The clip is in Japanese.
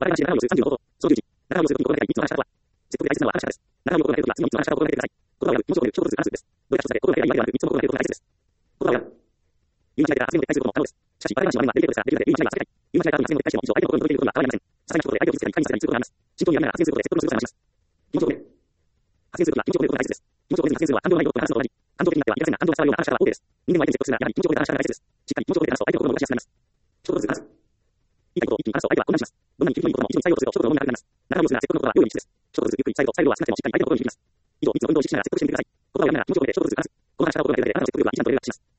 我々が知る中身を数30のこと、その11、中身を数とに心がけたい3つの話し方とは、接続で大切なのは話し方です。中身を心がけるときは次の3つの話し方を心がけてください。言葉を選ぶ、気持ちを入れる、衝突する、話すです。どれか一つだけ心がければいいわけではなく、3つも心がけることが大切です。言葉を選ぶ。言い間違えたら発言を撤回することも可能です。しかし、我々の話は悪いのはデリケートですから、できるだけ言い間違いは避けたい。言い間違えた後に発言を撤回しても、一応相手の心に残っていることには変わりありません。ささいなことで相手を傷つけたり、いかにすればいいということがあります。慎重にやりながら発言することで説得の仕事を話します。気持ちを込める。発言するときは気持ちを込めることが大切です。気持ちを込めずに発言するのは感情のないことと話すのと同じ。感情的になってはいけませんが、感情が伝わるような話し方は OK です。人間の相手に説得するなら、やはり気持ちを込めた話し方が大切です。しっかり気持ちを込めて話すと相手の心を動かしやすくなります。衝突する話す。言いたいことを一気に話すと相手は混乱します。どんなに気分のいいことも一度に最後とすると衝突の問題になります。中身をするなら説得のことは用意に一致です。衝突するゆっくり最後、最後は少なくてもしっかり相手の心に響きます。以上、3つの運動を意識しながら説得してみてください。言葉を選ぶなら気持ちを込めて衝突する話す。この話し方を心がけるだけであなたの説得力は一段とレベルアップします。